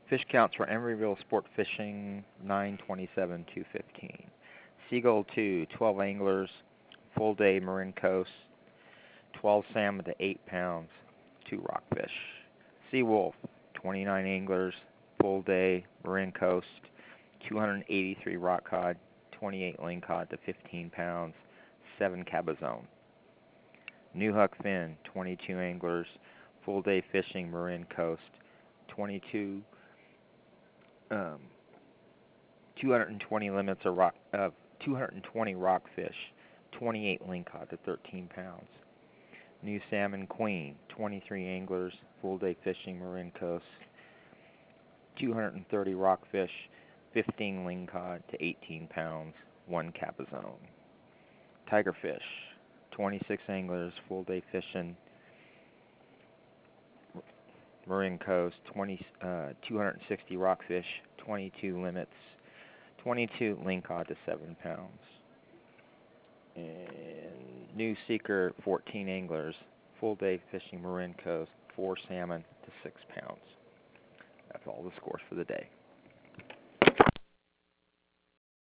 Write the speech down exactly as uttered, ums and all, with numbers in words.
Fish counts for Emeryville Sport Fishing, nine twenty-seven two fifteen. Seagull two, twelve anglers, full day Marin Coast, twelve salmon to eight pounds, two rockfish. Seawolf, twenty-nine anglers, full day Marin Coast, two hundred eighty-three rock cod, twenty-eight lingcod to fifteen pounds, seven cabezone. New Huck Finn, twenty-two anglers, full day fishing Marin Coast, twenty-two um, two hundred twenty limits of rock of two hundred twenty rockfish, twenty-eight lingcod to thirteen pounds. New Salmon Queen, twenty-three anglers, full day fishing Marin Coast, two hundred thirty rockfish, fifteen lingcod to eighteen pounds, one cabezone. Tigerfish, twenty-six anglers, full day fishing Marin Coast, twenty, uh, two hundred sixty rockfish, twenty-two limits, twenty-two lingcod to seven pounds. And New Seeker, fourteen anglers, full day fishing Marin Coast, four salmon to six pounds. That's all the scores for the day.